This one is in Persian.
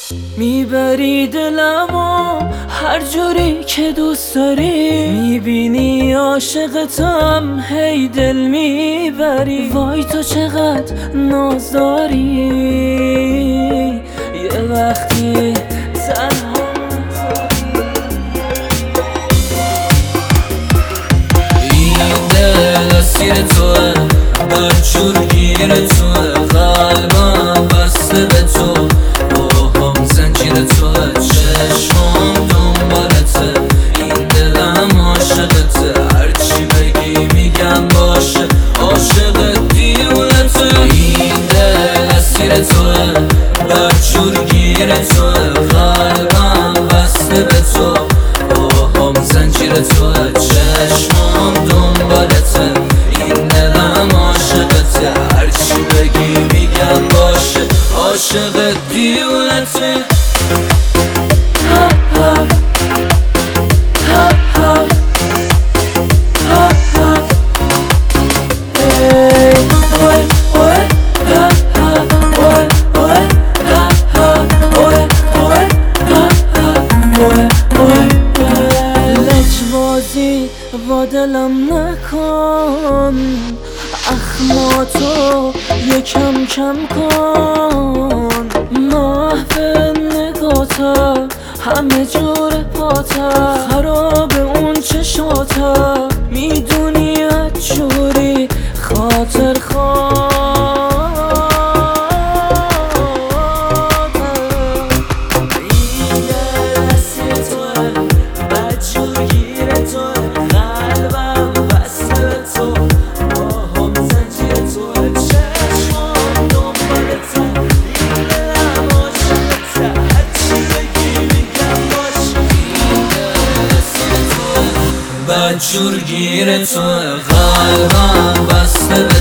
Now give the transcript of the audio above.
میبری دلمو هر جوری که دوست داری، میبینی عاشقتم هی دل میبری. وای تو چقدر ناز داری، یه وقتی تنها این دل اسیر توه، بدجور گیر توه، قلبم بسته به تو، باهم زنجیر توه، چشمام دنبالته، این دلم عاشقته، هرچی بگی میگم باشه، عاشق دیونته. این دل اسیر توه، بدجور گیر توه، قلبم بسته به تو، باهم زنجیر توه، چشمام دنبالته، این دلم عاشقته، هرچی بگی میگم باشه، عاشق دیونته. با دلم نکن، اخماتو یکم کم کن، محو نگاتا همه جور پاتا، خراب اون چشاتا، میدونی از جوری خاطر بدجور گیر تو، قلبم بسته